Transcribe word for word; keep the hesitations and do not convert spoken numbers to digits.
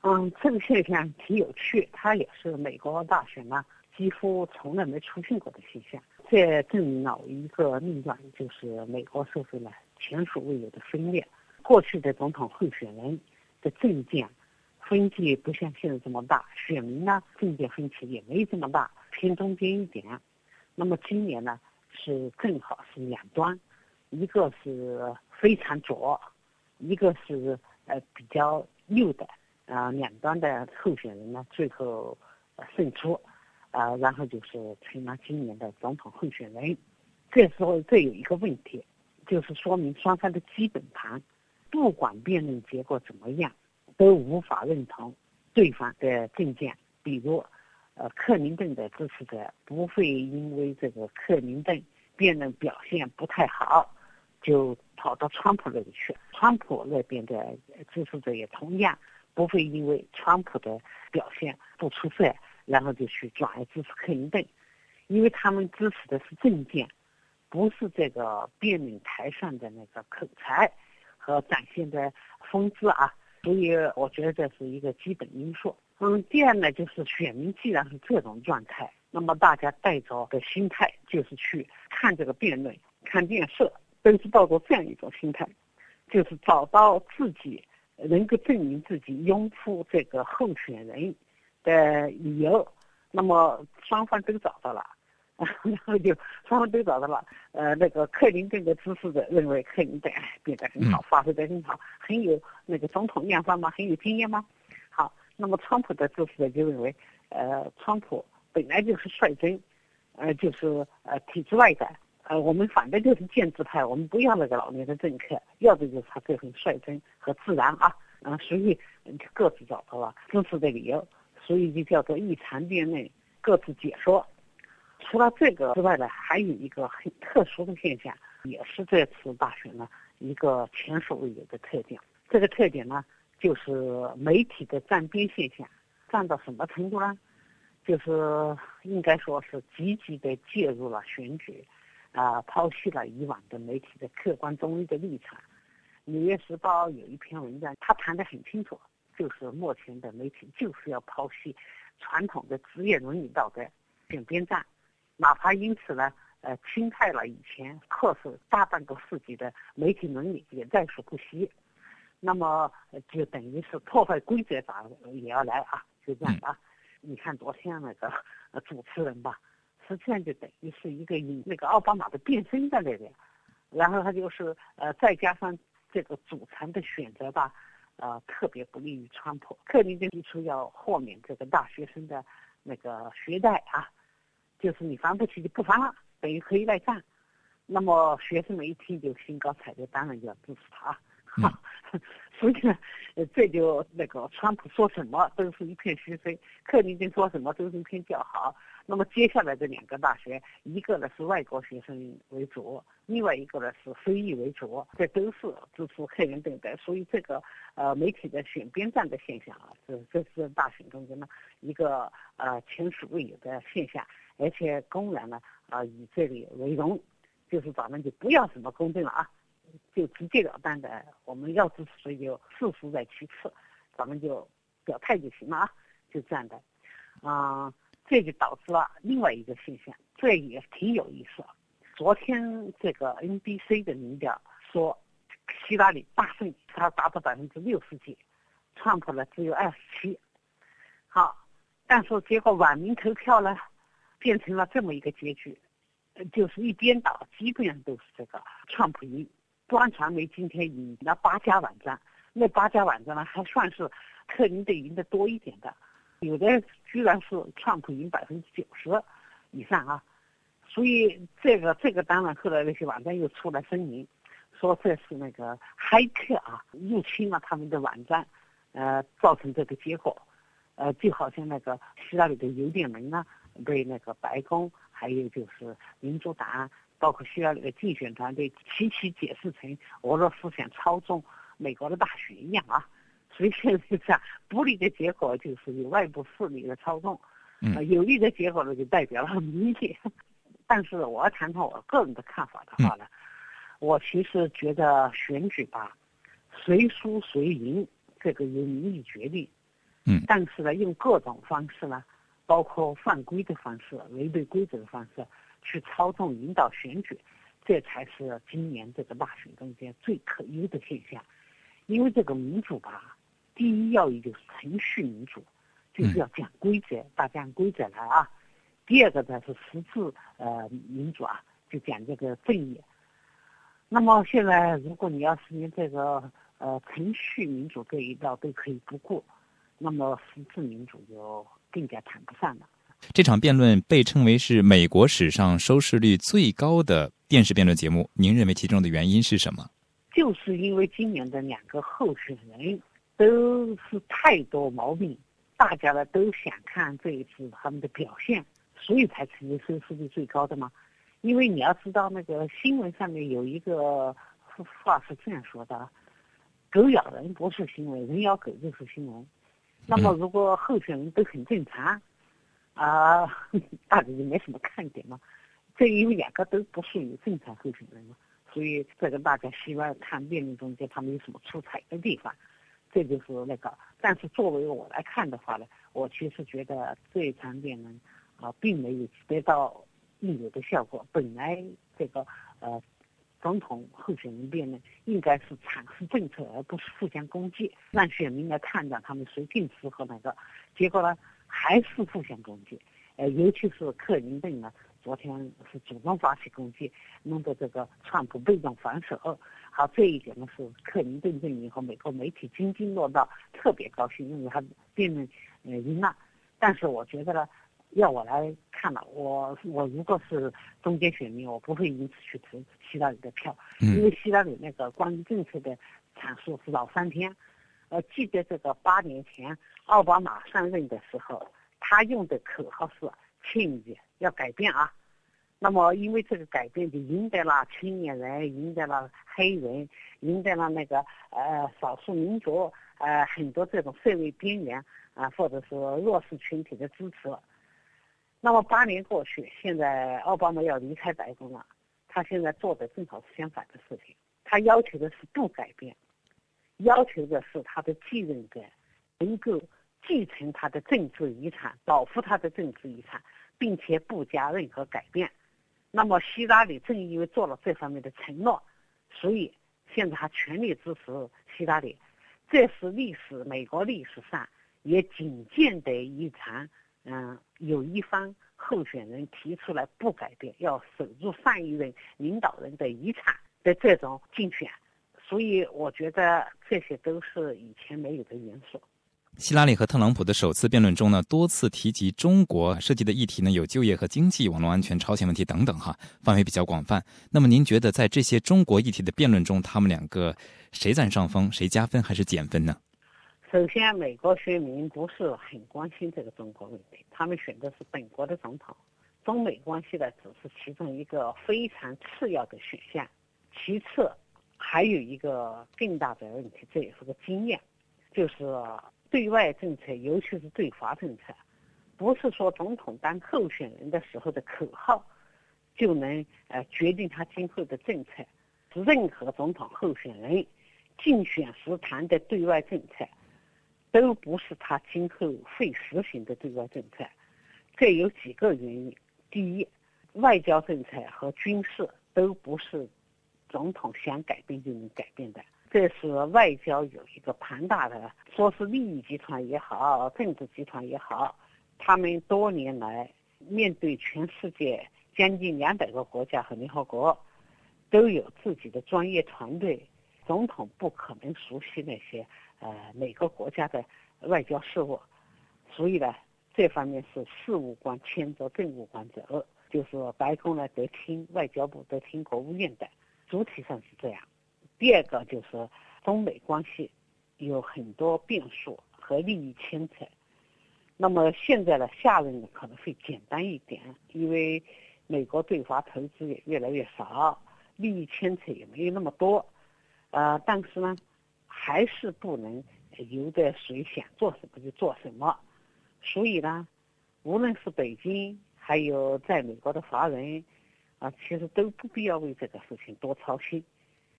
嗯，这个现象挺有趣，它也是美国大选呢几乎从来没出现过的现象。这证明了一个逆转，就是美国社会呢前所未有的分裂。过去的总统候选人的政见分歧不像现在这么大，选民呢政见分歧也没这么大，偏中间一点。那么今年呢是正好是两端，一个是非常左，一个是呃比较右的。啊、呃，两端的候选人呢，最后、呃、胜出，啊、呃，然后就是成了今年的总统候选人。这时候这有一个问题，就是说明双方的基本盘，不管辩论结果怎么样，都无法认同对方的政见。比如，呃，克林顿的支持者不会因为这个克林顿辩论表现不太好，就跑到川普那里去。川普那边的支持者也同样不会因为川普的表现不出色，然后就去转而支持克林顿，因为他们支持的是政见，不是这个辩论台上的那个口才和展现的风姿啊。所以我觉得这是一个基本因素。嗯，第二呢，就是选民既然是这种状态，那么大家带着的心态就是去看这个辩论、看电视，都是抱着这样一种心态，就是找到自己能够证明自己拥护这个候选人的理由。那么双方都找到了，然后就双方都找到了。呃，那个克林顿的支持者认为克林顿变得很好，发挥得很好，很有那个总统样范吗？很有经验吗？好，那么川普的支持者就认为，呃，川普本来就是率真，呃，就是呃体制外的。呃，我们反对就是建制派，我们不要那个老年的政客，要的就是他这份率真和自然啊，嗯、呃，所以各自找到了支持的理由，所以就叫做一场辩论，各自解说。除了这个之外呢，还有一个很特殊的现象，也是这次大选呢一个前所未有的特点。这个特点呢，就是媒体的站边现象，站到什么程度呢？就是应该说是积极的介入了选举。啊、呃，抛弃了以往的媒体的客观中立的立场。纽约时报有一篇文章，他谈得很清楚，就是目前的媒体就是要抛弃传统的职业伦理道德，选边站，哪怕因此呢，呃，侵害了以前课时大半个世纪的媒体伦理，也在所不惜。那么就等于是破坏规则法也要来啊，就这样的啊。你看昨天那个呃主持人吧。实际上就等于是一个以那个奥巴马的变身在那边，然后他就是呃再加上这个组成的选择吧，呃特别不利于川普。克林顿提出要豁免这个大学生的那个学贷啊，就是你还不起就不还了，等于可以赖账。那么学生们一听就兴高采烈，当然就要支持他。嗯、所以呢，这就那个川普说什么都是一片嘘声，克林顿说什么都是一片叫好。那么接下来这两个大学，一个呢是外国学生为主，另外一个呢是非裔为主，这都是支持克林顿的。所以这个呃媒体的选边站的现象啊，这这是大选中间呢一个呃前所未有的现象，而且公然呢啊、呃、以这里为荣，就是咱们就不要什么公正了啊。就直截了当的，我们要支持谁就事实在其次，咱们就表态就行了啊，就这样的，啊、呃，这就导致了另外一个现象，这也挺有意思。昨天这个 N B C 的民调说，希拉里大胜，他达到百分之六十几，川普呢只有二十七。好，但是结果网民投票呢，变成了这么一个结局，就是一边倒，基本上都是这个川普赢。端传媒今天赢了八家网站，那八家网站呢还算是克林顿赢的多一点的，有的居然是川普赢百分之九十以上啊！所以这个这个当然后来那些网站又出来声明，说这是那个骇客啊入侵了他们的网站，呃，造成这个结果，呃，就好像那个希拉里的邮电门呢被那个白宫还有就是民主党。包括希拉里的竞选团队齐齐解释成俄罗斯想操纵美国的大选一样啊，所以现在是这样，不利的结果就是有外部势力的操纵，呃、有利的结果呢就代表了民意。但是我要谈谈我个人的看法的话呢，我其实觉得选举吧，谁输谁赢这个由民意决定， 嗯， 但是呢，用各种方式呢，包括犯规的方式、违背规则的方式去操纵引导选举，这才是今年这个大选中间最可忧的现象。因为这个民主吧，第一要义就是程序民主，就是要讲规则，嗯、大家按规则来啊。第二个呢是实质呃民主啊，就讲这个正义。那么现在如果你要是连这个呃程序民主这一道都可以不顾，那么实质民主就更加谈不上了。 这场辩论被称为是美国史上收视率最高的电视辩论节目，您认为其中的原因是什么？ 就是因为今年的两个候选人都是太多毛病，大家呢都想看这一次他们的表现，所以才成为收视率最高的嘛。因为你要知道，那个新闻上面有一个话是这样说的：狗咬人不是新闻，人咬狗就是新闻。那么如果候选人都很正常啊、呃，大家就没什么看点嘛。这因为两个都不属于正常候选人嘛，所以这个大家希望看辩论中间他们有什么出彩的地方，这就是那个。但是作为我来看的话呢，我其实觉得这一场辩论啊、呃，并没有得到应有的效果。本来这个呃总统候选人辩论应该是阐释政策，而不是互相攻击，让选民来判断他们谁更适合哪个。结果呢，还是互相攻击。呃，尤其是克林顿呢。昨天是主动发起攻击，弄得这个川普被动防守。好，这一点呢是克林顿阵营和美国媒体津津乐道，特别高兴，因为他辩论呃赢了。但是我觉得呢，要我来看了，我我如果是中间选民，我不会因此去投希拉里的票，因为希拉里那个关于政策的阐述是老三天。呃，记得这个八年前奥巴马上任的时候，他用的口号是change，要改变啊。那么因为这个改变就赢得了青年人，赢得了黑人，赢得了那个呃少数民族，呃很多这种社会边缘啊、呃、或者是弱势群体的支持。那么八年过去，现在奥巴马要离开白宫了，他现在做的正好是相反的事情，他要求的是不改变，要求的是他的继任者能够继承他的政治遗产，保护他的政治遗产，并且不加任何改变。那么希拉里正因为做了这方面的承诺，所以现在他全力支持希拉里。这是历史美国历史上也仅见的一场，嗯，有一方候选人提出来不改变，要守住上一任领导人的遗产的这种竞选。所以我觉得这些都是以前没有的元素。 希拉里和特朗普的首次辩论中呢，多次提及中国，涉及的议题呢有就业和经济、网络安全、朝鲜问题等等哈，范围比较广泛。那么您觉得在这些中国议题的辩论中，他们两个谁占上风，谁加分还是减分呢？ 首先，美国选民不是很关心这个中国问题，他们选的是本国的总统，中美关系呢只是其中一个非常次要的选项。其次，还有一个更大的问题，这也是个经验，就是对外政策，尤其是对华政策，不是说总统当候选人的时候的口号就能呃决定他今后的政策。任何总统候选人竞选时谈的对外政策，都不是他今后会实行的对外政策。这有几个原因：第一，外交政策和军事都不是总统想改变就能改变的。这是外交有一个庞大的，说是利益集团也好，政治集团也好，他们多年来面对全世界将近两百个国家和联合国，都有自己的专业团队。总统不可能熟悉那些呃每个国家的外交事务，所以呢，这方面是事务官牵着政务官走，就是白宫呢得听外交部，得听国务院的，主体上是这样。第二个就是中美关系有很多变数和利益牵扯，那么现在呢，下任呢可能会简单一点，因为美国对华投资也越来越少，利益牵扯也没有那么多，呃，但是呢，还是不能由得谁想做什么就做什么，所以呢，无论是北京还有在美国的华人啊，其实都不必要为这个事情多操心。